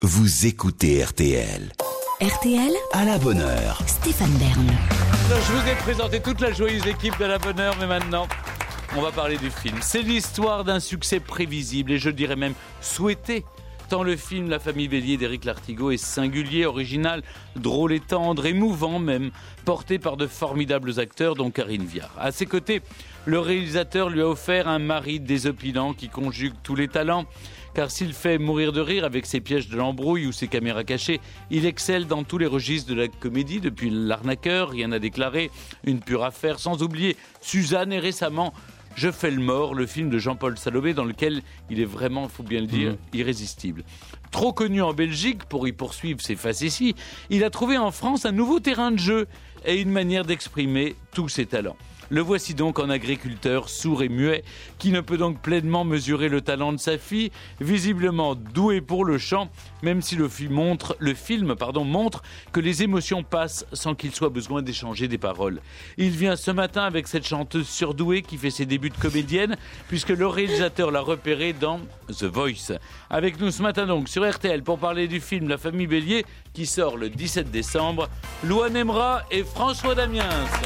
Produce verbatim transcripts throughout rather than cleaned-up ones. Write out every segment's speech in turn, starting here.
Vous écoutez R T L. R T L, à la bonne heure. Stéphane Bern. Alors, je vous ai présenté toute la joyeuse équipe de la bonne heure, mais maintenant, on va parler du film. C'est l'histoire d'un succès prévisible et je dirais même souhaité. Tant le film La famille Bélier d'Éric Lartigot est singulier, original, drôle et tendre, émouvant même, porté par de formidables acteurs dont Karine Viard. À ses côtés, le réalisateur lui a offert un mari désopilant qui conjugue tous les talents. Car s'il fait mourir de rire avec ses pièges de l'embrouille ou ses caméras cachées, il excelle dans tous les registres de la comédie, depuis L'arnaqueur, Rien à déclarer, Une pure affaire, sans oublier Suzanne et récemment Je fais le mort, le film de Jean-Paul Salomé dans lequel il est vraiment, il faut bien le dire, mmh. irrésistible. Trop connu en Belgique pour y poursuivre ses facéties, il a trouvé en France un nouveau terrain de jeu et une manière d'exprimer tous ses talents. Le voici donc en agriculteur sourd et muet, qui ne peut donc pleinement mesurer le talent de sa fille, visiblement doué pour le chant, même si le film montre, le film, pardon, montre que les émotions passent sans qu'il soit besoin d'échanger des paroles. Il vient ce matin avec cette chanteuse surdouée qui fait ses débuts de comédienne, puisque le réalisateur l'a repérée dans The Voice. Avec nous ce matin donc sur R T L pour parler du film La famille Bélier, qui sort le dix-sept décembre, Louane Emra et François Damiens.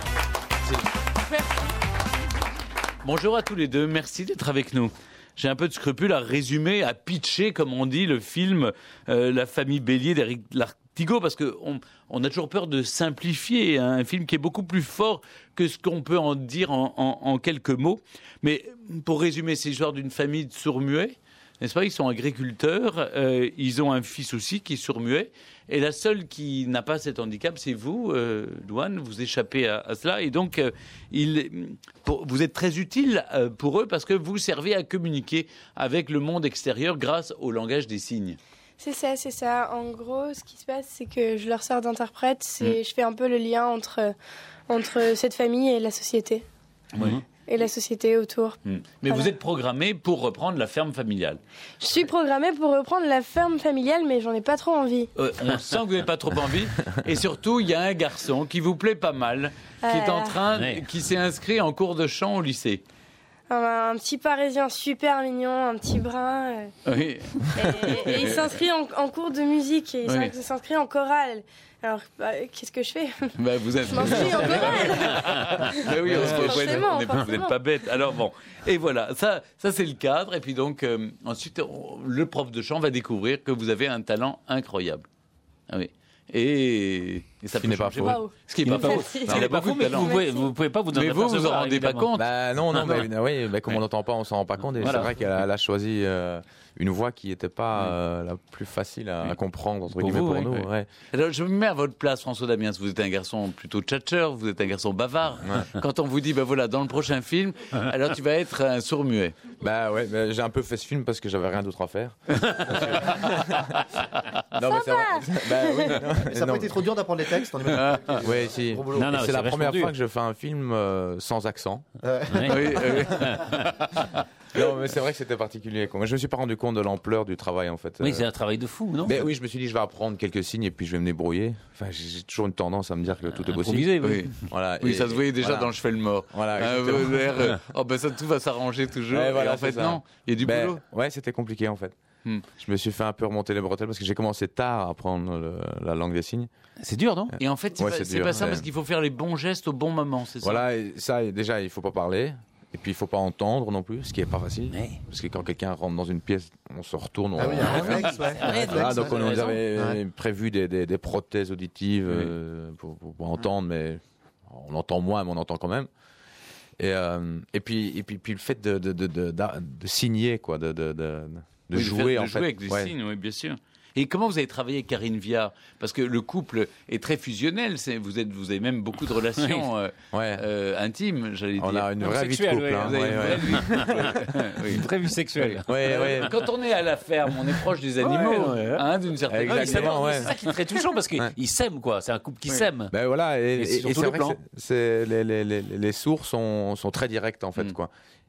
Bonjour à tous les deux, merci d'être avec nous. J'ai un peu de scrupule à résumer, à pitcher, comme on dit, le film euh, La famille Bélier d'Éric Lartigot, parce qu'on on a toujours peur de simplifier hein, un film qui est beaucoup plus fort que ce qu'on peut en dire en, en, en quelques mots. Mais pour résumer, c'est l'histoire d'une famille de sourds-muets, n'est-ce pas ? Ils sont agriculteurs, euh, ils ont un fils aussi qui est sourd-muet, et la seule qui n'a pas cet handicap, c'est vous, euh, Louane, vous échappez à, à cela, et donc euh, il, pour, vous êtes très utile euh, pour eux parce que vous servez à communiquer avec le monde extérieur grâce au langage des signes. C'est ça, c'est ça. En gros, ce qui se passe, c'est que je leur sers d'interprète, c'est, mmh. je fais un peu le lien entre, entre cette famille et la société. Oui. Et la société autour. Mmh. Mais voilà. Vous êtes programmé pour reprendre La ferme familiale. Je suis programmée pour reprendre La ferme familiale, mais j'en ai pas trop envie. Euh, on sent que vous n'avez pas trop envie. Et surtout, il y a un garçon qui vous plaît pas mal, qui euh... est en train, oui. qui s'est inscrit en cours de chant au lycée. Un, un petit Parisien super mignon, un petit brun. Euh, oui. Et, et, et il s'inscrit en, en cours de musique, et il oui. s'inscrit en chorale. Alors, bah, qu'est-ce que je fais ? bah, vous êtes... Je m'inscris en chorale. bah oui, on forcément, on est, vous n'êtes pas bête. Alors bon, et voilà, ça, ça c'est le cadre. Et puis donc, euh, ensuite, on, le prof de chant va découvrir que vous avez un talent incroyable. Ah oui. Et, et ça Ce qui n'est pas faux. Wow. Ce qui n'est pas faux. Il n'est pas faux, mais vous pouvez, vous pouvez pas vous en Mais vous, vous en rendez pas compte. Bah non, non, bah, oui, bah, comme on n'entend pas, on s'en rend pas compte. Et voilà. C'est vrai qu'elle a, elle a choisi euh, une voix qui n'était pas euh, la plus facile à, à comprendre entre pour guillemets vous, pour oui, nous. Oui. Ouais. Alors je me mets à votre place, François Damiens. Vous êtes un garçon plutôt tchatcheur, vous êtes un garçon bavard. Ouais. Quand on vous dit, ben bah, voilà, dans le prochain film, alors tu vas être un sourd-muet. Bah ouais, bah, j'ai un peu fait ce film parce que j'avais rien d'autre à faire. non, mais c'est vrai. Bah, oui, non, mais ça n'a pas été trop dur d'apprendre les textes. Ah, oui, si. Non, non, c'est, c'est la première dur. fois que je fais un film euh, sans accent. Euh. Oui, oui. Non, mais c'est vrai que c'était particulier. Quoi. Moi, je me suis pas rendu compte de l'ampleur du travail, en fait. Oui, c'est un travail de fou, non ? Mais oui, je me suis dit, je vais apprendre quelques signes et puis je vais me débrouiller. Enfin, j'ai toujours une tendance à me dire que tout est possible. Oui, oui. Voilà. Oui, et, ça se voyait déjà voilà. Dans Je fais le mort. Voilà. Euh, euh, oh ben ça, tout va s'arranger toujours. Ouais, voilà, et en fait, ça. Non, il y a du ben, boulot. Ouais, c'était compliqué, en fait. Hmm. Je me suis fait un peu remonter les bretelles parce que j'ai commencé tard à apprendre le, la langue des signes. C'est dur, non ? Et en fait, c'est, ouais, pas, c'est, c'est pas ça ouais. Parce qu'il faut faire les bons gestes au bon moment, c'est ça ? Voilà, et ça, déjà, il faut pas parler. Et puis, il faut pas entendre non plus, ce qui est pas facile. Ouais. Parce que quand quelqu'un rentre dans une pièce, on se retourne. On ah oui, un réflexe, ouais. Ah, donc, on avait ouais. prévu des, des, des prothèses auditives oui. euh, pour, pour, pour entendre, mais on entend moins, mais on entend quand même. Et, euh, et, puis, et puis, puis, le fait de, de, de, de, de, de signer, quoi, de... de, de de oui, jouer de en jouer fait avec des ouais. signes, oui, bien sûr. Et comment vous avez travaillé avec Karine Viard ? Parce que le couple est très fusionnel. C'est, vous, êtes, vous avez même beaucoup de relations euh, ouais. euh, intimes, j'allais on dire. On a une vraie vie de couple. Ouais. Hein. Vous avez ouais, une vraie vie de couple. Oui. Une vraie vie sexuelle. Ouais, ouais. Quand on est à la ferme, on est proche des animaux, ouais, ouais. Hein, d'une certaine manière. Exactement. Ouais. C'est ça qui est très touchant parce qu'ils ouais. s'aiment, quoi. C'est un couple qui ouais. s'aime. Ben voilà. Et, et, et, et c'est vrai que c'est, c'est, les, les, les, les sourds sont, sont très directs, en fait, mm. quoi.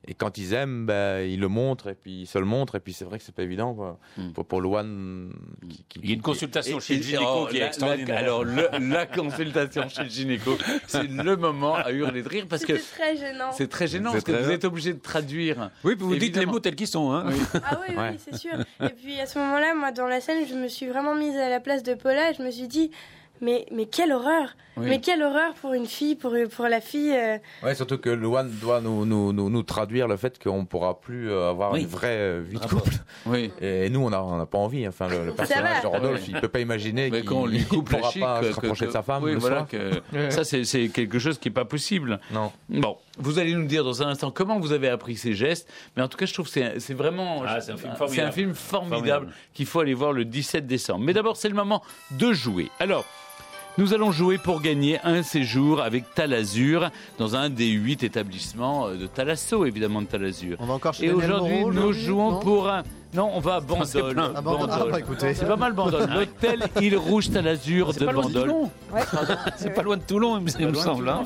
Et quand ils aiment, bah, ils le montrent et puis ils se le montrent. Et puis c'est vrai que c'est pas évident quoi. Mm. Pour, pour Loane. Qui, qui, Il y a une consultation Et- chez et- le gynéco oh, qui est la- extraordinaire. la- alors, le- la consultation chez le gynéco, c'est le moment à hurler de rire parce que C'était très gênant. c'est très gênant C'est parce que très vous bien. êtes obligé de traduire. Oui, puis vous dites les Évidemment. mots tels qu'ils sont. Hein. Ah oui, Ouais. oui, c'est sûr. Et puis à ce moment-là, moi, dans la scène, je me suis vraiment mise à la place de Paula et je me suis dit, mais, mais quelle horreur Oui. Mais quelle horreur pour une fille, pour, pour la fille. euh, Ouais, surtout que Loane doit nous, nous, nous, nous traduire le fait qu'on ne pourra plus euh, avoir Oui. une vraie euh, vie de Ah couple. Oui. Et nous, on n'a on a pas envie. Enfin, le, le personnage va. de Rodolphe, Ouais. il ne peut pas imaginer Mais qu'il qu'on lui coupe ne la pourra chic, pas que- se rapprocher que- de sa femme oui, le voilà, soir. que- ça, c'est c'est quelque chose qui n'est pas possible. Non. Bon, vous allez nous dire dans un instant comment vous avez appris ces gestes, mais en tout cas, je trouve que c'est c'est vraiment Ah, c'est un film c'est formidable. un film formidable, Formidable. qu'il faut aller voir le dix-sept décembre. Mais d'abord, c'est le moment de jouer. Alors, nous allons jouer pour gagner un séjour avec Talazur dans un des huit établissements de Thalasso, évidemment de Talazur. On va encore chez Et Daniel aujourd'hui, Moreau, nous aujourd'hui, jouons non pour un... Non, on va à Bandol. Ah, Bandol. Ah, bah, écoutez. C'est pas mal Bandol. L'hôtel Île Rouge Talazur C'est de pas loin de Bandol. Toulon. C'est pas loin de Toulon, il me- il me semble. hein.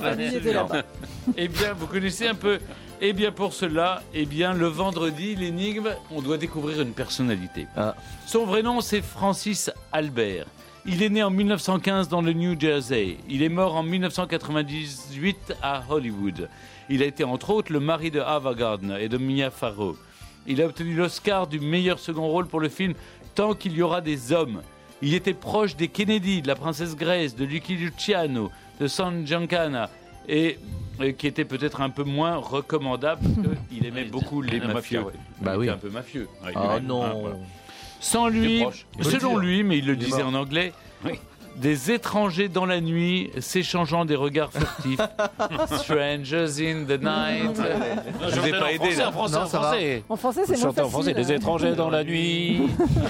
Eh bien, vous connaissez un peu. Eh bien, pour cela, eh bien, le vendredi, l'énigme, on doit découvrir une personnalité. Ah. Son vrai nom, c'est Francis Albert. Il est né en mille neuf cent quinze dans le New Jersey. Il est mort en mille neuf cent quatre-vingt-dix-huit à Hollywood. Il a été entre autres le mari de Ava Gardner et de Mia Farrow. Il a obtenu l'Oscar du meilleur second rôle pour le film Tant qu'il y aura des hommes. Il était proche des Kennedy, de la princesse Grace, de Lucky Luciano, de San Giancana et euh, qui était peut-être un peu moins recommandable parce qu'il aimait Oui, beaucoup les un mafieux. mafieux, ouais. Bah Bah oui. oui. Un peu mafieux. Ah, Ah, ouais. voilà. Sans lui, proche. Il faut selon le dire. lui, mais il le Il est disait mort. en anglais, Oui. des étrangers dans la nuit s'échangeant des regards furtifs. Strangers in the night. Non, Je vous ai pas aidé En là. français, Non, en ça va. français. En français, c'est Vous moins chantez en français, facile. des étrangers dans la nuit.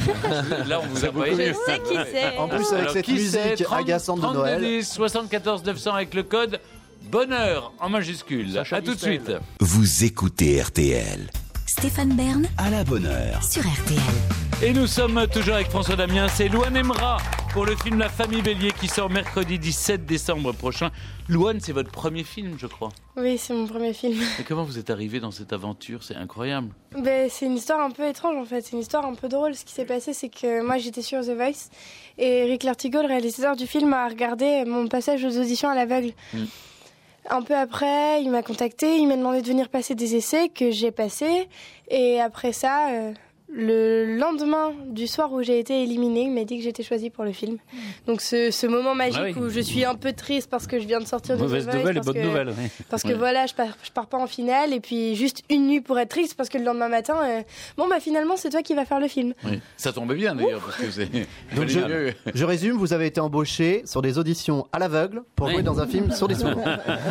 Là, on vous a pas Je aidé. sais qui c'est. En plus, avec Alors, cette qui c'est musique trente, agaçante de trente-deux Noël. dix, soixante-quatorze neuf cents avec le code bonheur en majuscule. Sacha À tout de Distel. suite. Vous écoutez R T L. Stéphane Bern À la bonne heure. sur R T L. Et nous sommes toujours avec François Damien, c'est Louane Emra pour le film La Famille Bélier qui sort mercredi dix-sept décembre prochain. Louane, c'est votre premier film, je crois. Oui, c'est mon premier film. Et comment vous êtes arrivé dans cette aventure? C'est incroyable. Ben, c'est une histoire un peu étrange en fait, c'est une histoire un peu drôle. Ce qui s'est passé, c'est que moi j'étais sur The Voice et Eric Lartigot, le réalisateur du film, a regardé mon passage aux auditions à l'aveugle. Mm. Un peu après, il m'a contacté, il m'a demandé de venir passer des essais que j'ai passés. Et après ça, euh, le lendemain du soir où j'ai été éliminée, il m'a dit que j'étais choisie pour le film. Donc ce, ce moment magique Ah oui. où je suis un peu triste parce que je viens de sortir de Mauvaise The Voice, nouvelle et parce bonne que- nouvelle. oui. parce que Ouais. voilà, je pars, je pars pas en finale et puis juste une nuit pour être triste parce que le lendemain matin, euh, bon bah finalement c'est toi qui vas faire le film. Oui. Ça tombait bien d'ailleurs parce que c'est. Donc, fallait je- mieux. Je résume, vous avez été embauché sur des auditions à l'aveugle pour Oui. jouer dans un film sur des sourds. On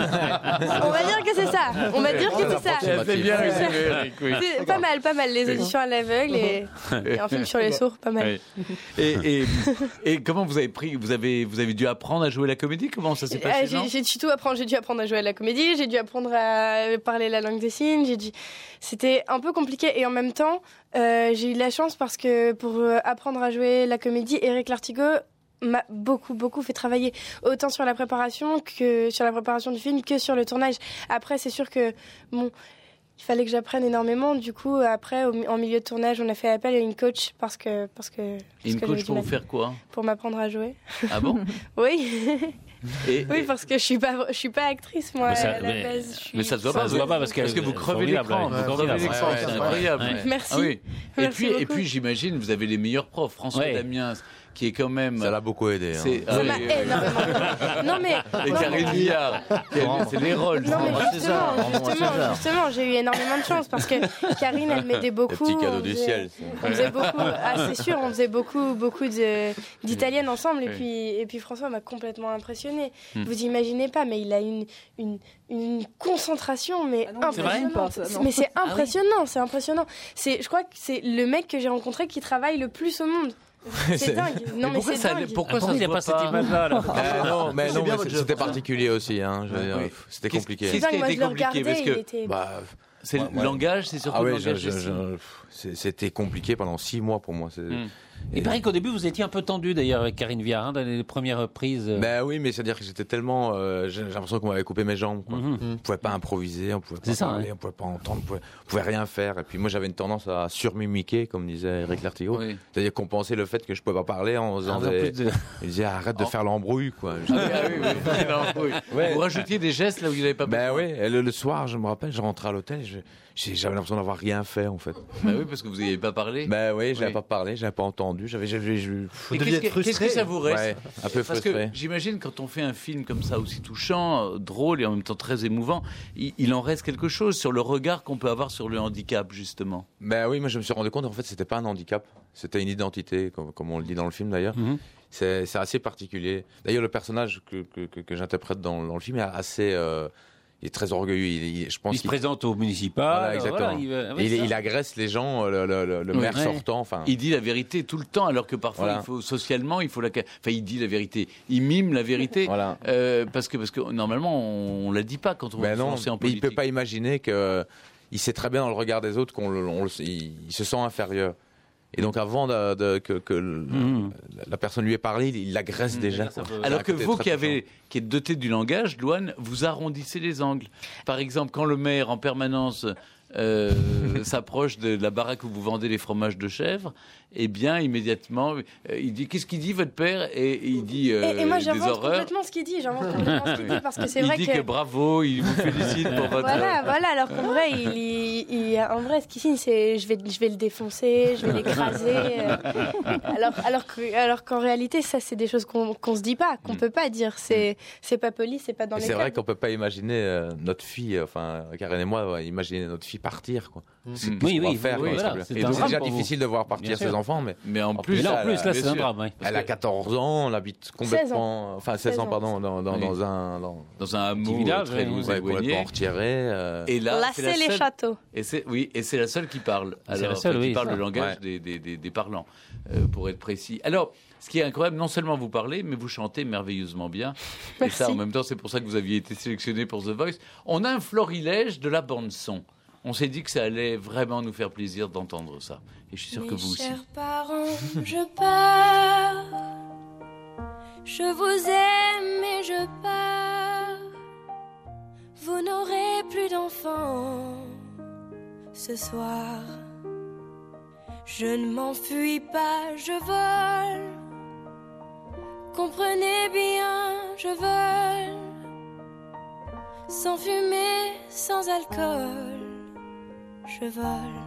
va dire que c'est ça. On va dire que c'est ça. C'est assez bien C'est ça. résumé, Eric, oui. C'est pas mal, pas mal les auditions à l'aveugle et, et un film sur les sourds, pas mal. Oui. Et, et, et comment vous avez pris vous avez, vous avez dû apprendre à jouer la comédie? Comment ça s'est Ah, passé? j'ai non j'ai dû tout apprendre. J'ai dû apprendre à jouer à la comédie. J'ai dû apprendre à parler la langue des signes. J'ai dû. C'était un peu compliqué et en même temps, euh, j'ai eu de la chance parce que pour euh, apprendre à jouer la comédie, Eric Lartigot m'a beaucoup beaucoup fait travailler autant sur la préparation que sur la préparation du film que sur le tournage. Après, c'est sûr que bon. Il fallait que j'apprenne énormément. Du coup, après, au, en milieu de tournage, on a fait appel à une coach parce que parce que, parce Et une que coach j'avais du pour vous mal. faire quoi? Pour m'apprendre à jouer. Ah bon? Oui. Et, Oui, parce que je suis pas, je suis pas actrice moi Mais ça- à la mais- base. Je suis- mais ça se voit Ça pas, se voit pas parce que- parce que vous crevez formidable, l'écran. ouais. Vous Ouais, crevez formidable. l'écran, Ouais, c'est ouais, incroyable. ouais. Merci. Ah oui. Et Merci puis, et beaucoup. puis j'imagine, vous avez les meilleurs profs. François Ouais. Damiens, qui est quand même. Ça l'a beaucoup aidé. hein. C'est Ça ah m'a oui, énormément aidé. Non mais, Et non, Karine Viard, qui a- c'est les rôles. non, mais César, justement, Armand justement, César. justement, j'ai eu énormément de chance parce que Karine, elle m'aidait Le beaucoup. petit cadeau on du faisait- ciel. ça. On faisait beaucoup, ah c'est sûr, on faisait beaucoup, beaucoup de d'italiennes ensemble et Oui. puis et puis François m'a complètement impressionné. Hmm. Vous imaginez pas, mais il a une une une concentration mais Ah non, c'est vrai impressionnante. pas, ça, non. Mais c'est impressionnant, c'est impressionnant. C'est, je crois que c'est le mec que j'ai rencontré qui travaille le plus au monde. C'est dingue. Non mais, pourquoi c'est ça, dingue. pourquoi Ah, ça pourquoi il se n'y a voit pas cette image-là là Ah, non, mais C'est non, bien mais votre c'est- jeu, c'était François. particulier aussi. Hein, je veux dire, Oui. C'était Qu'est-ce- compliqué. C'est qu'est-ce qui dingue, a moi été je le compliqué regardais, parce il que était. Bah, c'est Ouais, le ouais. langage, c'est surtout ah le oui, je- langage je- des signes. je- c'est- c'était compliqué pendant six mois pour moi. C'est- Hmm. Il paraît qu'au début, vous étiez un peu tendu d'ailleurs avec Karine Viard, hein, dans les premières reprises. Ben oui, mais c'est-à-dire que j'étais tellement. Euh, j'ai l'impression qu'on m'avait coupé mes jambes. Quoi. Mm-hmm. On pouvait pas improviser, on pouvait pas C'est parler, ça, hein. on pouvait pas entendre, on pouvait, on pouvait rien faire. Et puis moi, j'avais une tendance à surmimiquer, comme disait Eric Lartigot. Oui. C'est-à-dire compenser le fait que je pouvais pas parler en faisant Ah, des. plus de- Il disait arrête de Oh. faire l'embrouille, quoi. Ah oui, oui, oui. Non, oui. Ouais. Vous rajoutiez des gestes là où il n'avait pas Ben besoin. oui, et le, le soir, je me rappelle, je rentrais à l'hôtel, je- j'ai- j'avais l'impression d'avoir rien fait en fait. Ben oui, parce que vous n'avez pas parlé. Ben oui, j'avais Oui. pas parlé, j'avais pas entendu, j'avais, j'avais, je- Et deviez qu'est-ce être que, frustré. qu'est-ce que ça vous reste ouais, un peu Parce frustré. que j'imagine quand on fait un film comme ça aussi touchant, euh, drôle et en même temps très émouvant, il, il en reste quelque chose sur le regard qu'on peut avoir sur le handicap justement. Ben oui, moi je me suis rendu compte en fait c'était pas un handicap, c'était une identité, comme, comme on le dit dans le film d'ailleurs. Mhm. C'est, c'est assez particulier. D'ailleurs le personnage que, que, que, que j'interprète dans, dans le film est assez, euh, il est très orgueilleux. Il, il- je pense Il se qu'il présente au municipal. Voilà, exactement. il, va- ah oui, Et il, ça. il agresse les gens, le, le, le, le Oui. maire Ouais. sortant. Enfin, Il dit la vérité tout le temps, alors que parfois Voilà. il faut socialement, il faut la. Enfin, il dit la vérité, il mime la vérité, voilà. euh, parce que parce que normalement on, on la dit pas quand on Ben se non, lance en mais il politique. peut pas imaginer que il sait très bien dans le regard des autres qu'on le- on le- il, il se sent inférieur. Et donc avant de, de- que, que le- Mhm. la, la personne lui ait parlé, il l'agresse Mmh, déjà. ça quoi. peut- Alors C'est que un côté vous très qui, touchant. avez, qui êtes doté du langage, Louane, vous arrondissez les angles. Par exemple, quand le maire en permanence euh, s'approche de la baraque où vous vendez les fromages de chèvre, eh bien immédiatement, euh, il dit qu'est-ce qu'il dit votre père et il dit euh, Et, et moi, des j'invente horreurs. complètement ce qu'il dit. J'invente complètement ce qu'il dit parce que c'est Il vrai dit que. que... bravo, il vous félicite pour votre. Voilà, voilà. Alors qu'en vrai, il, il, il- en vrai, ce qu'il signe, c'est je vais, je vais le défoncer, je vais l'écraser. euh. Alors, alors que, alors qu'en réalité, ça, c'est des choses qu'on qu'on se dit pas, qu'on Mm. peut pas dire. C'est, c'est pas poli, c'est pas dans Et les c'est vrai codes. qu'on peut pas imaginer euh, notre fille, enfin Karen et moi, ouais, imaginer notre fille partir. Quoi. C'est- Mm. qu'est-ce Oui, qu'on va oui, faire, oui, quoi, voilà, parce que- c'est Et un donc, drame c'est déjà pour vous. difficile de voir partir Bien ses sûr. enfants, mais Mais en En plus, Mais là, en ça, plus, là, bien c'est un sûr, drame. ouais. elle a quatorze ans, on habite complètement, enfin seize ans, pardon, dans, dans, Oui. dans un dans, dans un hameau village, très oui. loin ouais, éloigné. complètement retiré. euh, Et là, c'est la Lasser les seule- châteaux. Et c'est oui, et c'est la seule qui parle. C'est Alors, la seule, enfin, qui oui, parle ça. le langage Ouais. des, des, des, des parlants, euh, pour être précis. Alors, ce qui est incroyable, non seulement vous parlez, mais vous chantez merveilleusement bien. Et Merci. ça, en même temps, c'est pour ça que vous aviez été sélectionné pour The Voice. On a un florilège de la bande son. On s'est dit que ça allait vraiment nous faire plaisir d'entendre ça. Et je suis sûr que Mes vous aussi. chers parents, je pars. Je vous aime et je pars. Vous n'aurez plus d'enfants ce soir. Je ne m'enfuis pas, je vole. Comprenez bien, je vole. Sans fumée, sans alcool. Je vole.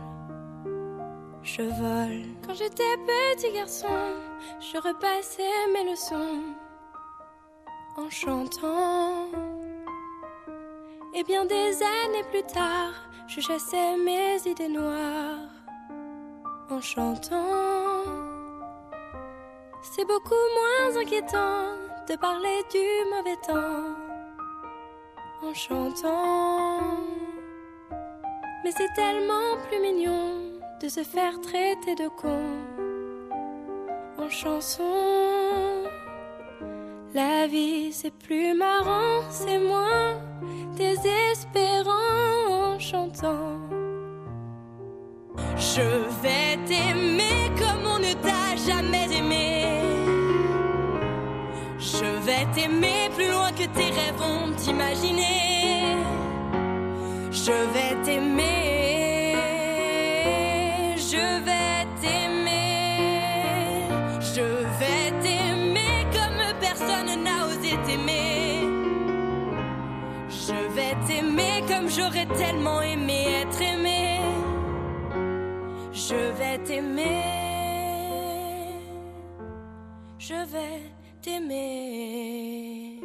Je vole. Quand j'étais petit garçon, je repassais mes leçons en chantant. Et bien des années plus tard, je chassais mes idées noires en chantant. C'est beaucoup moins inquiétant de parler du mauvais temps en chantant. Mais c'est tellement plus mignon de se faire traiter de con en chanson. La vie c'est plus marrant, c'est moins désespérant en chantant. Je vais t'aimer comme on ne t'a jamais aimé. Je vais t'aimer plus loin que tes rêves ont imaginé. Je vais t'aimer. Je vais t'aimer, je vais t'aimer comme personne n'a osé t'aimer. Je vais t'aimer comme j'aurais tellement aimé être aimé. Je vais t'aimer, je vais t'aimer.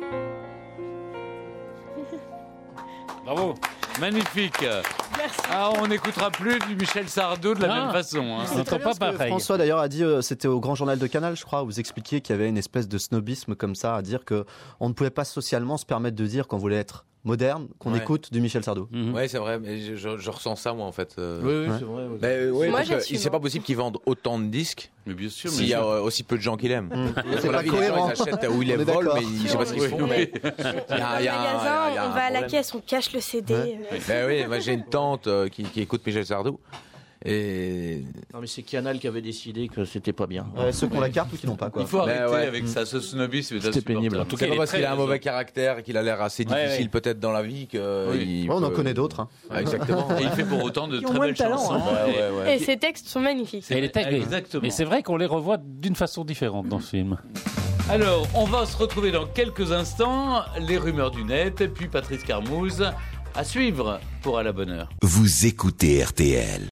Bravo. Magnifique. Merci. Ah, on n'écoutera plus du Michel Sardou de la Ah. même façon. hein. On n'entend très bien pas ce que pareil. François d'ailleurs a dit, euh, c'était au Grand Journal de Canal, je crois, où vous expliquiez qu'il y avait une espèce de snobisme comme ça, à dire que on ne pouvait pas socialement se permettre de dire qu'on voulait être moderne, qu'on Ouais. écoute du Michel Sardou. Mhm. Ouais, c'est vrai, mais je, je- je ressens ça moi en fait. euh. Oui, oui, Ouais. c'est vrai. oui. Ben, euh, ouais, Moi, parce que j'assume, c'est pas hein. possible qu'ils vendent autant de disques Mais bien sûr. s'il y a euh, aussi peu de gens qui l'aiment. Mmh. Parce C'est que la pas vie, les gens, cohérent. ils achètent où ils les On est volent, d'accord. mais ils- je sais pas ce qu'ils Oui, font. oui. mais Oui. il y a- Dans il le y a un- il y a magasin, un on va à la problème. caisse, on cache le C D. Ouais. euh. Ben oui, moi j'ai une tante euh, qui, qui écoute Michel Sardou. Et Non, mais c'est Canal qui avait décidé que c'était pas bien. Ouais, ceux qui ont la carte ou qui n'ont pas, quoi. Il faut arrêter Ben ouais. avec ça, ce snobisme. C'était pénible. En tout c'est cas, pas il est parce très qu'il a un raison. mauvais caractère et qu'il a l'air assez Ouais, difficile ouais. peut-être dans la vie que. Oui. il Ouais, on en peut- connaît d'autres. Hein. Ah, exactement. Et il fait pour autant de Qui ont très moins belles de talent, chansons. hein. Et- Ouais, ouais, ouais. Et ses textes sont magnifiques. Et les tags, oui. Exactement. Mais c'est vrai qu'on les revoit d'une façon différente dans ce film. Alors, on va se retrouver dans quelques instants. Les rumeurs du net, et puis Patrice Carmouze à suivre pour À la bonne heure. Vous écoutez R T L.